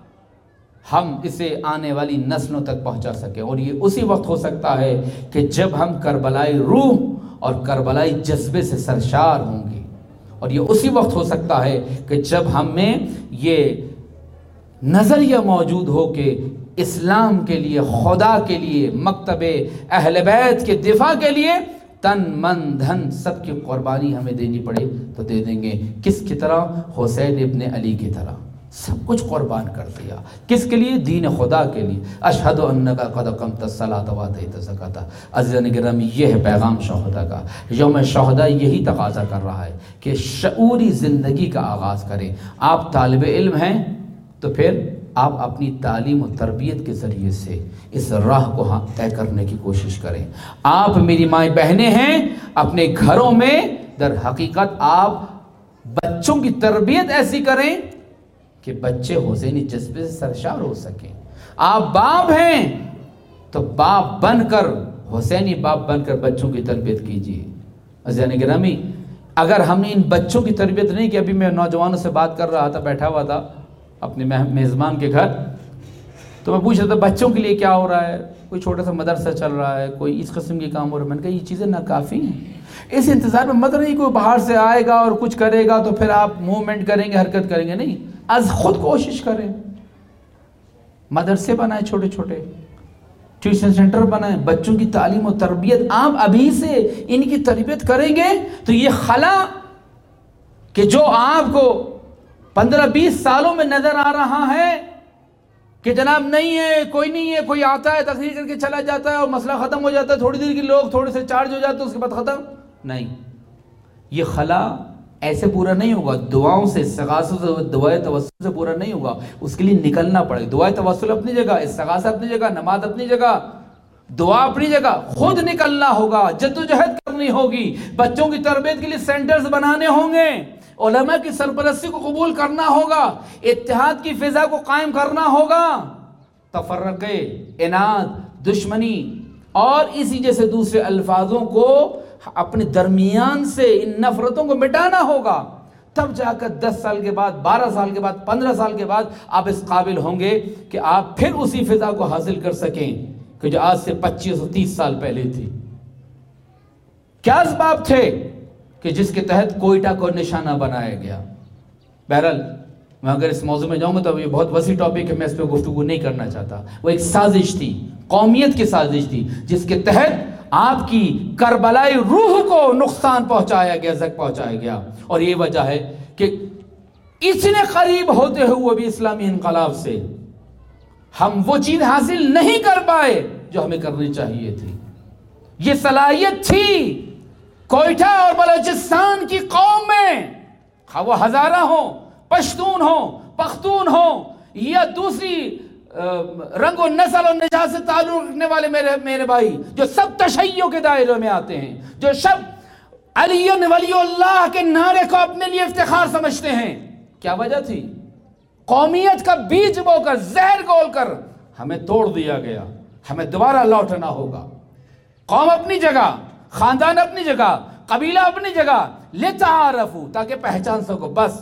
ہم اسے آنے والی نسلوں تک پہنچا سکیں. اور یہ اسی وقت ہو سکتا ہے کہ جب ہم کربلائی روح اور کربلائی جذبے سے سرشار ہوں گے. اور یہ اسی وقت ہو سکتا ہے کہ جب ہم میں یہ نظریہ موجود ہو کہ اسلام کے لیے، خدا کے لیے، مکتب اہل بیت کے دفاع کے لیے تن من دھن سب کی قربانی ہمیں دینی پڑے تو دے دیں گے. کس کی طرح؟ حسین ابن علی کی طرح سب کچھ قربان کر دیا. کس کے لیے؟ دین خدا کے لیے. اشہد انک قد اقمت الصلاۃ وآتیت الزکاۃ. عزیزان گرامی، یہ ہے پیغام شہداء کا. یوم شہداء یہی تقاضا کر رہا ہے کہ شعوری زندگی کا آغاز کریں. آپ طالب علم ہیں تو پھر آپ اپنی تعلیم و تربیت کے ذریعے سے اس راہ کو طے کرنے کی کوشش کریں. آپ میری مائیں بہنیں ہیں، اپنے گھروں میں در حقیقت آپ بچوں کی تربیت ایسی کریں کہ بچے حسینی جذبے سے سرشار ہو سکیں. آپ باپ ہیں تو باپ بن کر، حسینی باپ بن کر بچوں کی تربیت کیجیے. عزیزان گرامی، اگر ہم نے ان بچوں کی تربیت نہیں کی، ابھی میں نوجوانوں سے بات کر رہا تھا، بیٹھا ہوا تھا اپنے میزبان کے گھر، تو میں پوچھ رہا تھا بچوں کے لیے کیا ہو رہا ہے. کوئی چھوٹا سا مدرسہ چل رہا ہے، کوئی اس قسم کے کام ہو رہا ہے. میں نے کہا یہ چیزیں ناکافی ہیں. اس انتظار میں مت نہیں کوئی باہر سے آئے گا اور کچھ کرے گا تو پھر آپ موومنٹ کریں گے، حرکت کریں گے. نہیں، از خود کوشش کریں. مدرسے بنائیں، چھوٹے چھوٹے ٹیوشن سینٹر بنائیں، بچوں کی تعلیم و تربیت آپ ابھی سے ان کی تربیت کریں گے تو یہ خلا کہ جو آپ کو 15-20 سالوں میں نظر آ رہا ہے کہ جناب نہیں ہے، کوئی نہیں ہے، کوئی آتا ہے تقریر کر کے چلا جاتا ہے اور مسئلہ ختم ہو جاتا ہے، تھوڑی دیر کے لوگ تھوڑے سے چارج ہو جاتے ہیں، اس کے بعد ختم. نہیں، یہ خلا ایسے پورا نہیں ہوگا. دعاؤں سے، استغاثوں سے، دعائے توسل سے پورا نہیں ہوگا. اس کے لیے نکلنا پڑے. دعائے توسل اپنی جگہ، استغاثہ اپنی جگہ، نماز اپنی جگہ، دعا اپنی جگہ. خود نکلنا ہوگا، جدوجہد کرنی ہوگی. بچوں کی تربیت کے لیے سینٹرز بنانے ہوں گے، علماء کی سرپرستی کو قبول کرنا ہوگا، اتحاد کی فضا کو قائم کرنا ہوگا. تفرقے، اناد، دشمنی اور اسی جیسے دوسرے الفاظوں کو اپنے درمیان سے ان نفرتوں کو مٹانا ہوگا، تب جا کر 10 سال کے بعد، 12 سال کے بعد، 15 سال کے بعد آپ اس قابل ہوں گے کہ آپ پھر اسی فضا کو حاصل کر سکیں کہ جو آج سے 25 اور 30 سال پہلے تھی۔ کیا اسباب تھے کہ جس کے تحت کوئٹہ کو نشانہ بنایا گیا؟ بہرحال میں اگر اس موضوع میں جاؤں گا تو یہ بہت وسیع ٹاپک ہے، میں اس پہ گفتگو نہیں کرنا چاہتا۔ وہ ایک سازش تھی، قومیت کی سازش تھی، جس کے تحت آپ کی کربلائی روح کو نقصان پہنچایا گیا، زخم پہنچایا گیا۔ اور یہ وجہ ہے کہ اتنے قریب ہوتے ہوئے بھی اسلامی انقلاب سے ہم وہ چیز حاصل نہیں کر پائے جو ہمیں کرنی چاہیے تھی۔ یہ صلاحیت تھی کوئٹہ اور بلوچستان کی قوم میں، خواہ وہ ہزارہ ہوں، پشتون ہوں، پختون ہوں یا دوسری رنگ و نسل اور نژاد سے تعلق رکھنے والے میرے بھائی، جو سب تشیع کے دائرے میں آتے ہیں، جو سب علی ولی اللہ کے نعرے کو اپنے لیے افتخار سمجھتے ہیں۔ کیا وجہ تھی؟ قومیت کا بیج بو کر، زہر گول کر ہمیں توڑ دیا گیا۔ ہمیں دوبارہ لوٹنا ہوگا۔ قوم اپنی جگہ، خاندان اپنی جگہ، قبیلہ اپنی جگہ، لتعارفوا، تاکہ پہچان سکو۔ بس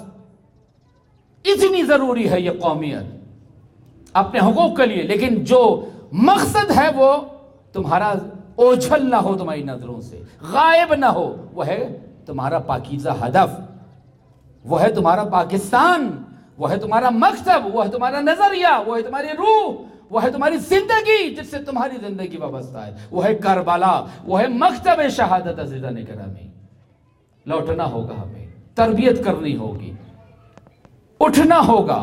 اتنی ضروری ہے یہ قومیت اپنے حقوق کے لیے، لیکن جو مقصد ہے وہ تمہارا اوجھل نہ ہو، تمہاری نظروں سے غائب نہ ہو۔ وہ ہے تمہارا پاکیزہ ہدف، وہ ہے تمہارا پاکستان، وہ ہے تمہارا مقصد، وہ ہے تمہارا نظریہ، وہ ہے تمہاری روح، وہ ہے تمہاری زندگی جس سے تمہاری زندگی وابستہ ہے۔ وہ ہے کربلا، وہ ہے مکتب شہادت۔ عزیزان گرامی، لوٹنا ہوگا، ہمیں تربیت کرنی ہوگی، اٹھنا ہوگا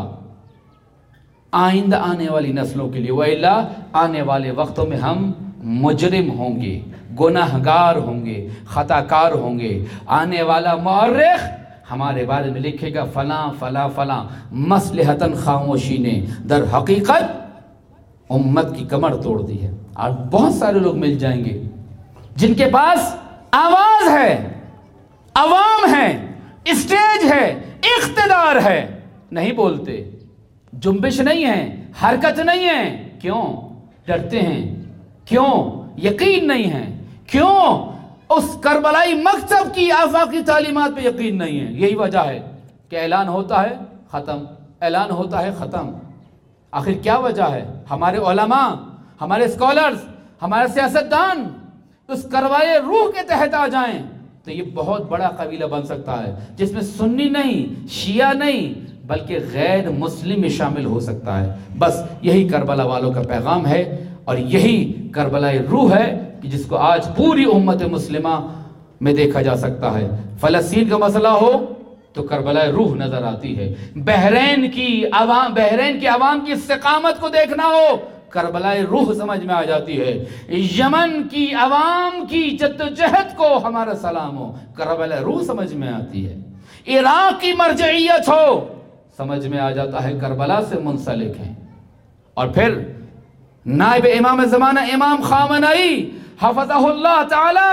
آئندہ آنے والی نسلوں کے لیے، وَإِلَّا آنے والے وقتوں میں ہم مجرم ہوں گے، گناہگار ہوں گے، خطا کار ہوں گے۔ آنے والا مورخ ہمارے بارے میں لکھے گا فلاں فلاں فلاں مصلحتاً خاموشی نے در حقیقت امت کی کمر توڑ دی ہے۔ اور بہت سارے لوگ مل جائیں گے جن کے پاس آواز ہے، عوام ہے، اسٹیج ہے، اقتدار ہے، نہیں بولتے، جنبش نہیں ہے، حرکت نہیں ہے۔ کیوں؟ ڈرتے ہیں۔ کیوں؟ یقین نہیں ہے۔ کیوں؟ اس کربلائی مکتب کی آفاقی تعلیمات پہ یقین نہیں ہے۔ یہی وجہ ہے کہ اعلان ہوتا ہے ختم، اعلان ہوتا ہے ختم۔ آخر کیا وجہ ہے؟ ہمارے علماء، ہمارے اسکالرز، ہمارے سیاستدان اس کربلائی روح کے تحت آ جائیں تو یہ بہت بڑا قبیلہ بن سکتا ہے، جس میں سنی نہیں، شیعہ نہیں، بلکہ غیر مسلم شامل ہو سکتا ہے۔ بس یہی کربلا والوں کا پیغام ہے، اور یہی کربلائی روح ہے کہ جس کو آج پوری امت مسلمہ میں دیکھا جا سکتا ہے۔ فلسطین کا مسئلہ ہو تو کربلائی روح نظر آتی ہے، بحرین کی عوام کی استقامت کو دیکھنا ہو، کربلائی روح سمجھ میں آ جاتی ہے۔ یمن کی عوام کی جدوجہد کو ہمارا سلام ہو، کربلائی روح سمجھ میں آتی ہے۔ عراق کی مرجعیت ہو، سمجھ میں آ جاتا ہے کربلا سے منسلک ہیں۔ اور پھر نائب امام زمانہ امام خامنئی حفظہ اللہ تعالی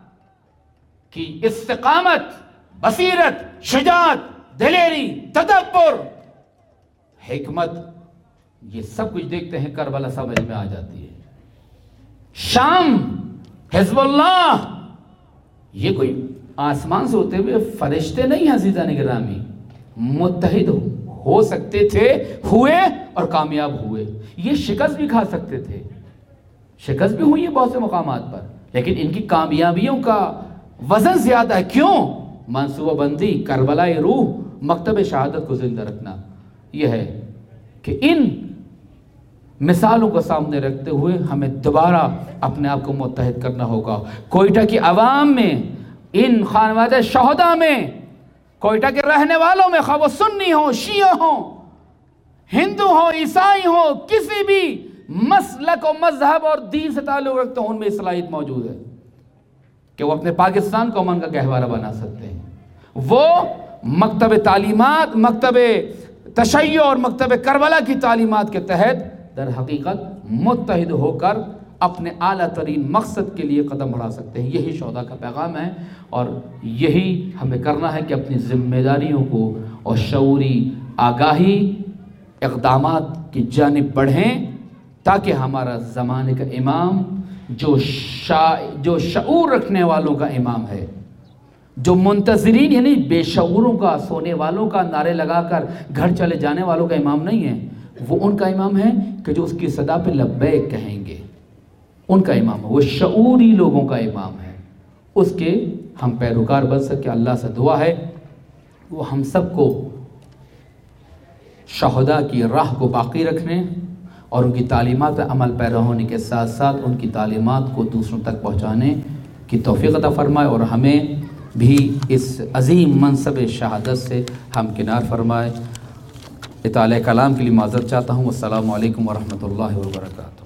کی استقامت، بصیرت، شجاعت، دلیری، تدبر، حکمت، یہ سب کچھ دیکھتے ہیں، کربلا سمجھ میں آ جاتی ہے۔ شام، حزب اللہ، یہ کوئی آسمان سے ہوتے ہوئے فرشتے نہیں ہیں عزیزان گرامی، متحد ہو سکتے تھے، ہوئے اور کامیاب ہوئے۔ یہ شکست بھی کھا سکتے تھے، شکست بھی ہوئی ہے بہت سے مقامات پر، لیکن ان کی کامیابیوں کا وزن زیادہ ہے۔ کیوں؟ منصوبہ بندی، کربلائی روح، مکتب شہادت کو زندہ رکھنا۔ یہ ہے کہ ان مثالوں کو سامنے رکھتے ہوئے ہمیں دوبارہ اپنے آپ کو متحد کرنا ہوگا۔ کوئٹہ کی عوام میں، ان خانوادہ شہداء میں، کوئٹہ کے رہنے والوں میں، خواہ وہ سنی ہوں، شیعہ ہوں، ہندو ہوں، عیسائی ہوں، کسی بھی مسلک و مذہب اور دین سے تعلق رکھتے ہوں، ان میں صلاحیت موجود ہے کہ وہ اپنے پاکستان کو امن کا گہوارہ بنا سکتے ہیں۔ وہ مکتب تعلیمات، مکتب تشیع اور مکتب کربلا کی تعلیمات کے تحت در حقیقت متحد ہو کر اپنے اعلیٰ ترین مقصد کے لیے قدم بڑھا سکتے ہیں۔ یہی شہداء کا پیغام ہے، اور یہی ہمیں کرنا ہے کہ اپنی ذمہ داریوں کو اور شعوری آگاہی اقدامات کی جانب بڑھیں، تاکہ ہمارا زمانے کا امام جو شعور رکھنے والوں کا امام ہے، جو منتظرین یعنی بے شعوروں کا، سونے والوں کا، نعرے لگا کر گھر چلے جانے والوں کا امام نہیں ہے، وہ ان کا امام ہے کہ جو اس کی صدا پہ لبیک کہیں گے، ان کا امام ہے، وہ شعوری لوگوں کا امام ہے، اس کے ہم پیروکار بن سکے۔ اللہ سے دعا ہے وہ ہم سب کو شہداء کی راہ کو باقی رکھنے اور ان کی تعلیمات پر عمل پیرا ہونے کے ساتھ ساتھ ان کی تعلیمات کو دوسروں تک پہنچانے کی توفیق عطا فرمائے، اور ہمیں بھی اس عظیم منصب شہادت سے ہمکنار فرمائے۔ اطالہ کلام کے لیے معذرت چاہتا ہوں۔ السلام علیکم ورحمۃ اللہ وبرکاتہ۔